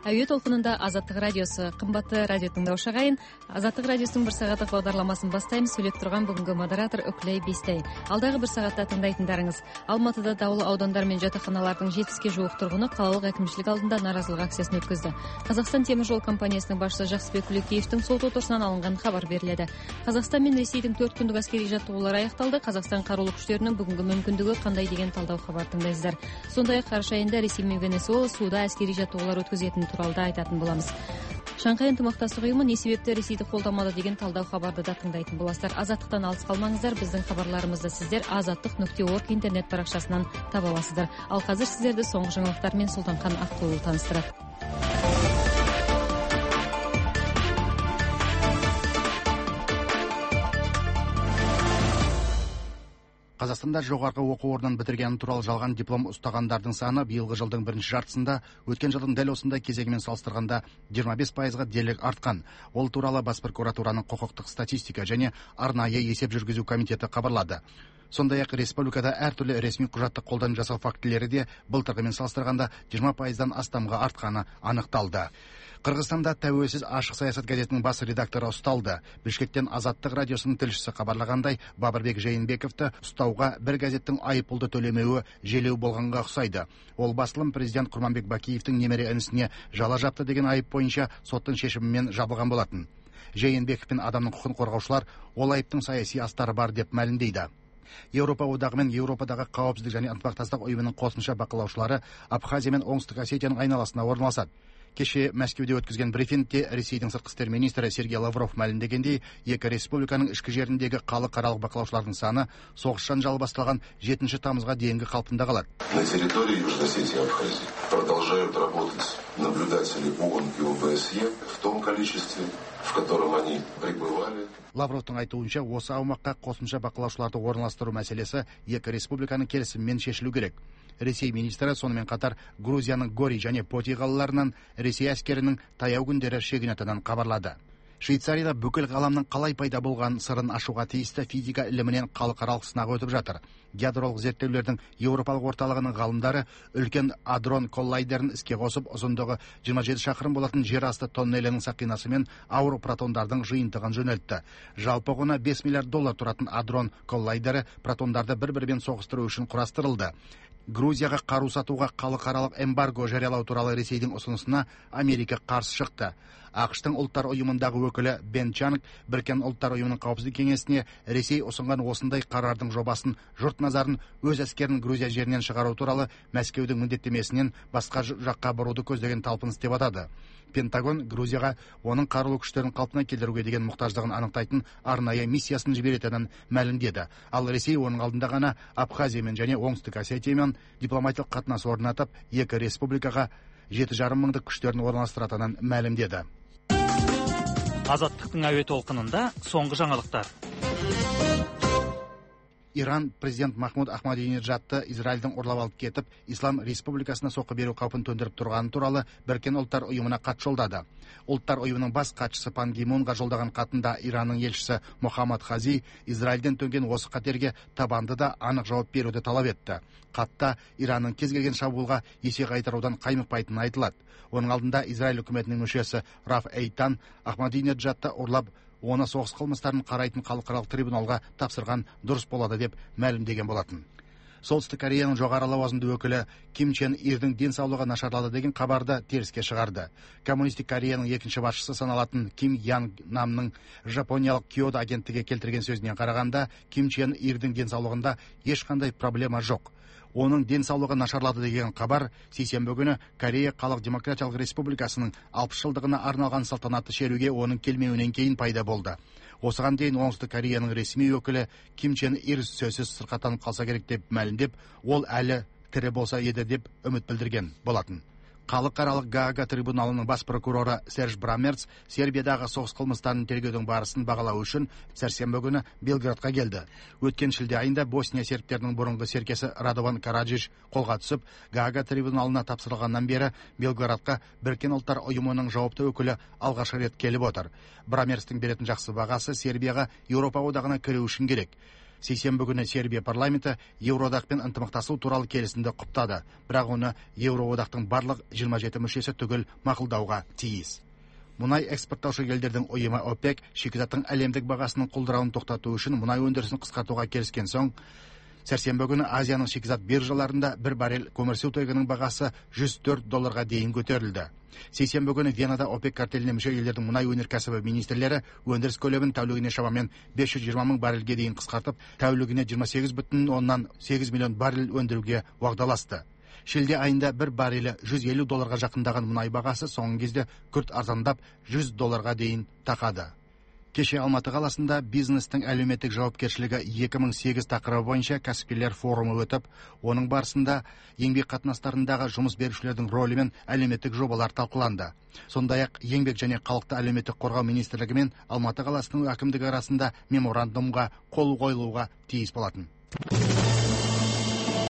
Әуе толқынында Азаттық радиосы. Қымбатты радио тыңдаушы ағайын, Азаттық радиосының 1 сағаттық бағдарламасын бастаймыз. Сөйлеп тұрған бүгінгі модератор Үкілей Бестай. Алдағы 1 сағатта тыңдайтындарыңыз: Алматыда даулы аудандар мен жатақханалардың 70-ге жуық тұрғыны қалалық әкімшілік алдында наразылық акциясын өткізді. Қазақстан темір жол компаниясының басшысы Жақсыбек Күлекеевтің сот отырысынан алынған хабар беріледі. Қазақстан мен Ресейдің 4 күндік әскери жаттығулары аяқталды. Қазақстан қарулы күштерінің бүгінгі мүмкіндігі қандай деген талдау хабар тыңдайсыздар. Сондай-ақ қараша айында Ресей мен Венесуэла суда әскери жаттығулар өткізетінін туралы да айтатын боламыз. Шанхай ынтымақтастық ұйымы не себепті Ресейді қолдамады деген талдау хабарды да тыңдайтын боласыздар. Азаттықтан алыс қалмаңыздар. Біздің хабарларымызды сіздер azаттық.org интернет парақшасынан таба аласыздар. Ал қазір сіздерді соңғы жаңалықтармен Сұлтанхан Аққұлы таныстырады. Қазақстанда жоғарғы оқу орнын бітіргені туралы жалған диплом ұстағандардың саны биылғы жылдың бірінші жартысында өткен жылдың дәл осындай кезеңімен салыстырғанда 25%-ға дерлік артқан. Ол туралы Бас прокуратураның құқықтық статистика және арнайы есеп жүргізу комитеті хабарлады. Сондай-ақ республикада әртүрлі ресми құжатты қолдан жасау фактілері де былтырғымен салыстырғанда 20%-дан астамға артқаны анықталды. Қырғызстанда тәуелсіз ашық саясат газетінің бас редакторы ұсталды. Бішкектен Азаттық радиосының тілшісі хабарлағандай, Бабырбек Жээнбековті ұстауға бір газеттің айыппұлды төлемеуі желеу болғанға ұқсайды. Ол басылым президент Құрманбек Бакиевтің немере інісіне жала жапты деген айып бойынша соттың шешімімен жабылған болатын. Жээнбеков пен адамның құқығын қорғаушылар ол айыптың саяси астары бар деп мәлімдейді. Еуропа одағы мен Еуропадағы қауіпсіздік және ынтымақтастық ұйымының қосымша бақылаушылары Абхазия мен Оңтүстік Осетияның айналасына орналасады. Кеше Мәскеуде өткізген брифингте Ресейдің сыртқы істер министрі Сергей Лавров мәлімдегендей, екі республиканың ішкі жеріндегі халықаралық бақылаушылардың саны соғыс жанжалы басталған 7 тамызға дейінгі қалпында қалады. На территории Южной Осетии и Абхазии продолжают работать наблюдатели ООН и ОБСЕ в том количестве, в котором они пребывали. Лавровтың айтуынша, осы аумаққа қосымша бақылаушыларды орналастыру мәселесі екі республиканың келісімімен шешілу керек. Ресей министрі сонымен қатар Грузияның Гори және Поти қалаларынан Ресей әскерінің таяу күндері шегінетінін хабарлады. Швейцарияда бүкіл ғаламның қалай пайда болған сырын ашуға тиісті физика ілімінен халықаралық сынақ өтіп жатыр. Ядролық зерттеулердің Еуропалық орталығының ғалымдары үлкен адрон коллайдерін іске қосып, ұзындығы 27 шақырым болатын жер асты тоннелінің сақинасы мен ауыр протондардың жиынтығын жөнелтті. Жалпы құны $5 миллиард тұратын адрон коллайдері протондарды бір-бірімен соғыстыру үшін құрастырылды. Грузияға қару сатуға халықаралық эмбарго жариялау туралы Ресейдің ұсынысына Америка қарсы шықты. ақш-тың ұлттар ұйымындағы өкілі Бен Чанг Біріккен ұлттар ұйымының қауіпсіздік кеңесіне Ресей ұсынған осындай қарардың жобасын жұрт назарын өз әскерін Грузия жерінен шығару туралы Мәскеудің міндеттемесінен басқа жаққа бұруды көздеген талпыныс деп атады. Пентагон Грузияға оның қарулы күштерін қалпына келтіруге деген мұқтаждығын анықтайтын арнайы миссиясын жіберетінін мәлімдеді. Ал Ресей оның алдында ғана Абхазиямен және Оңтүстік Осетиямен дипломатиялық қатынас орнатып, екі республикаға 7,5 мыңдық күштерін орналастыратынын мәлімдеді. Азаттықтың әуе толқынында соңғы жаңалықтар. Иран президент Махмуд Ахмадинеджадты Израильдің ұрлап алып кетіп, Ислам Республикасына соққы беру қаупін төндіріп тұрғаны туралы Біріккен ұлттар ұйымына хат жолдады. Ұлттар ұйымының бас хатшысы Пан Ги Мунға жолдаған хатында Иранның елшісі Мохаммад Хази Израильден төнген осы қатерге табанды да анық жауап беруді талап етті. Хатта Иранның кез келген шабуылға есе қайтарудан қаймықпайтыны айтылады. Оның алдында Израиль үкіметінің мүшесі Раф Эйтан Ахмадинеджадты ұрлап оны соғыс қылмыстарын қарайтын халықаралық трибуналға тапсырған дұрыс болады деп мәлімдеген болатын. Солтүстік Кореяның жоғары лауазымды өкілі Ким Чен Ирдің денсаулығы нашарлады деген хабарды теріске шығарды. Коммунистік Кореяның екінші басшысы саналатын Ким Янг Намның жапониялық Киодо агенттігі келтірген сөзінен қарағанда, Ким Чен Ирдің денсаулығында ешқандай проблема жоқ. Оның денсаулығы нашарлады деген хабар сейсенбі күні Корея Халық Демократиялық Республикасының 60 жылдығына арналған салтанатты шеруге оның келмеуінен кейін пайда болды. Осыған дейін Оңтүстік Кореяның ресми өкілі Ким Чен Ир сөзсіз сырқаттанып қалса керек деп мәлімдеп, ол әлі тірі болса еді деп үміт білдірген болатын. Халықаралық Гаага трибуналының бас прокуроры Серж Брамерц Сербиядағы соғыс қылмыстарын тергеудің барысын бағалау үшін сәрсенбі күні Белградқа келді. Өткен шілде айында Босния сербтерінің бұрынғы серкесі Радован Караджиш қолға түсіп, Гаага трибуналына тапсырылғаннан бері Белградқа Біріккен ұлттар ұйымының жауапты өкілі алғаш рет келіп отыр. Брамерцтің беретін жақсы бағасы Сербияға Еуропа одағына кіру үшін керек. сейсенбі күні Сербия парламенті Евроодақпен ынтымақтасу туралы келісімді құптады, бірақ оны Евроодақтың барлық 27 мүшесі түгел мақұлдауға тиіс. Мұнай экспорттаушы елдердің ұйымы ОПЕК шикізаттың әлемдік бағасының құлдырауын тоқтату үшін мұнай өндірісін қысқартуға келіскен соң, сәрсенбі күні Азияның шикізат биржаларында бір баррель көмірсутегінің бағасы $104 дейін көтерілді. Сейсенбі күні Венада ОПЕК картеліне мүше елдердің мұнай өнеркәсібі министрлері өндіріс көлемін тәулігіне шамамен 520 мың баррельге дейін қысқартып, тәулігіне 28,8 миллион баррель өндіруге уағдаласты. Шілде айында бір баррелі $150 жақындаған мұнай бағасы соңғы кезде күрт арзандап $100 дейін тақады. Кеше Алматы қаласында бизнестің әлеуметтік жауапкершілігі 2008 тақырыбы бойынша кәсіпкерлер форумы өтіп, оның барысында еңбек қатынастарындағы жұмыс берушілердің рөлі мен әлеуметтік жобалар талқыланды. Сондай-ақ еңбек және халықты әлеуметтік қорғау министрлігі мен Алматы қаласының әкімдігі арасында меморандумға қол қойылуға тиіс болатын.